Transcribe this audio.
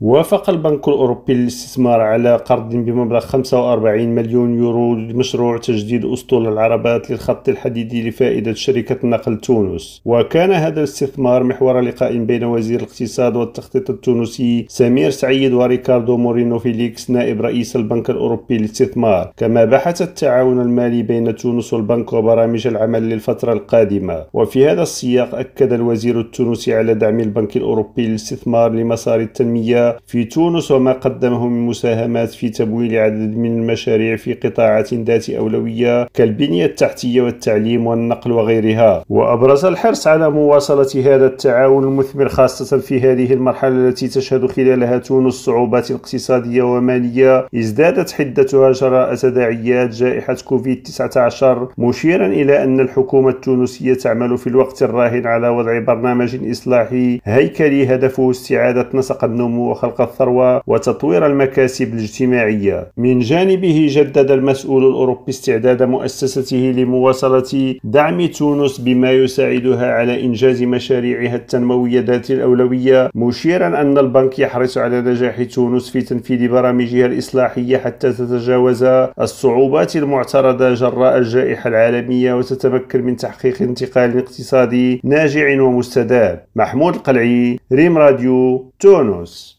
وافق البنك الأوروبي للاستثمار على قرض بمبلغ 45 مليون يورو لمشروع تجديد أسطول العربات للخط الحديدي لفائدة شركة نقل تونس. وكان هذا الاستثمار محور لقاء بين وزير الاقتصاد والتخطيط التونسي سمير سعيد وريكاردو مورينو فيليكس نائب رئيس البنك الأوروبي للاستثمار. كما بحث التعاون المالي بين تونس والبنك وبرامج العمل للفترة القادمة. وفي هذا السياق أكد الوزير التونسي على دعم البنك الأوروبي للاستثمار لمسار التنمية في تونس وما قدمه من مساهمات في تمويل عدد من المشاريع في قطاعات ذات أولوية كالبنية التحتية والتعليم والنقل وغيرها. وأبرز الحرص على مواصلة هذا التعاون المثمر خاصة في هذه المرحلة التي تشهد خلالها تونس صعوبات اقتصادية ومالية ازدادت حدتها جراء تداعيات جائحة كوفيد-19، مشيرا إلى أن الحكومة التونسية تعمل في الوقت الراهن على وضع برنامج إصلاحي هيكلي هدفه استعادة نسق النمو وخلق الثروة وتطوير المكاسب الاجتماعية. من جانبه جدد المسؤول الأوروبي استعداد مؤسسته لمواصلة دعم تونس بما يساعدها على إنجاز مشاريعها التنموية ذات الأولوية، مشيرا أن البنك يحرص على نجاح تونس في تنفيذ برامجها الإصلاحية حتى تتجاوز الصعوبات المعترضة جراء الجائحة العالمية وتتمكن من تحقيق انتقال اقتصادي ناجع ومستدام. محمود القلعي، ريم راديو، تونس.